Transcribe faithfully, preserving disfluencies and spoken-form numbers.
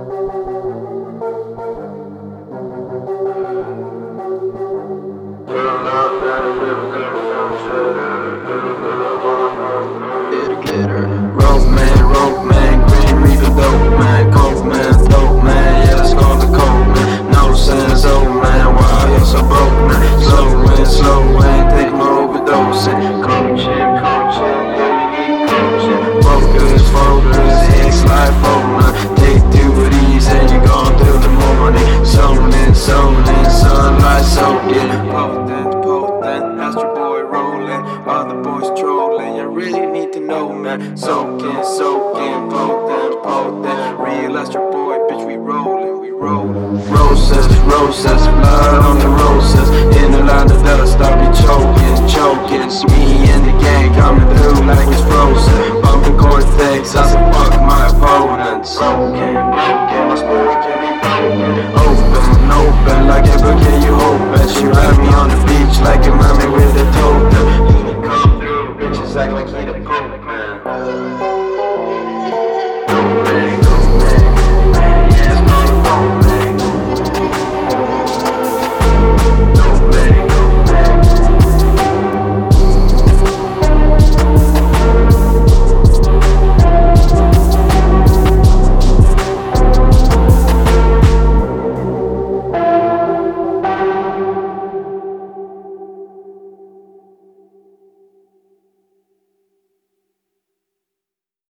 Rope man, rope man, green reaper, dope man, coke man, dope man, yeah, let's go to coke man. No sense, old man, wow, you're so broke man. Slow wind, slow wind, take my overdosing. Coaching, coaching, yeah, you need coaching. Focus, focus, it's life over man. Take two of these and you're gone through the morning. Zoning, zoning, sunlight soaking. Potent, potent, Astro Boy rolling, other boys trolling. You really need to know, man. Soaking, soaking, potent, potent. Real Astro Boy, bitch, we rolling, we rolling. Roses, roses, blood on the roses. In a line of dust, I'll be choking, choking. It's me and the gang coming through like it's frozen. Bumping cortex, I said fuck my opponents. Broken, broken, my spirit can be broken. Open, open, like ever can you open? She ride me on the beach like a mommy with a totem. He come through, bitches act like he the Pope, man.